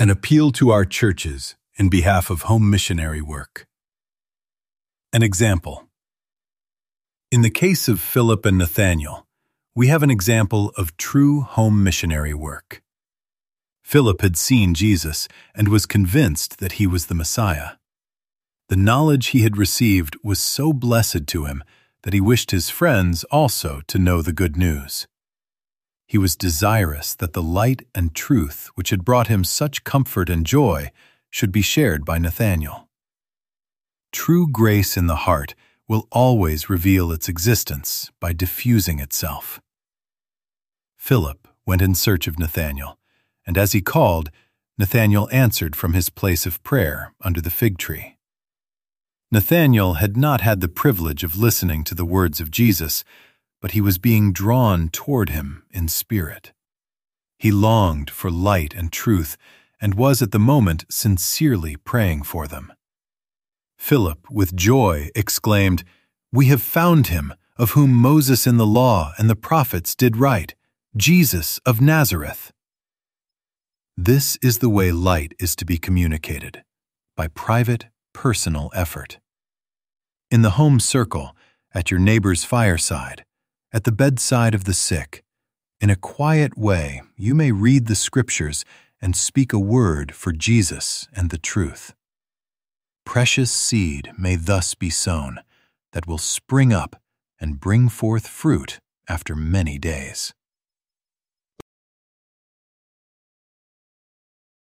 An appeal to our churches in behalf of home missionary work. An example. In the case of Philip and Nathanael, we have an example of true home missionary work. Philip had seen Jesus and was convinced that he was the Messiah. The knowledge he had received was so blessed to him that he wished his friends also to know the good news. He was desirous that the light and truth which had brought him such comfort and joy should be shared by Nathanael. True grace in the heart will always reveal its existence by diffusing itself. Philip went in search of Nathanael, and as he called, Nathanael answered from his place of prayer under the fig tree. Nathanael had not had the privilege of listening to the words of Jesus, but he was being drawn toward him in spirit. He longed for light and truth and was at the moment sincerely praying for them. Philip, with joy, exclaimed, "We have found him, of whom Moses in the law and the prophets did write, Jesus of Nazareth." This is the way light is to be communicated, by private, personal effort. In the home circle, at your neighbor's fireside, at the bedside of the sick, in a quiet way you may read the Scriptures and speak a word for Jesus and the truth. Precious seed may thus be sown that will spring up and bring forth fruit after many days.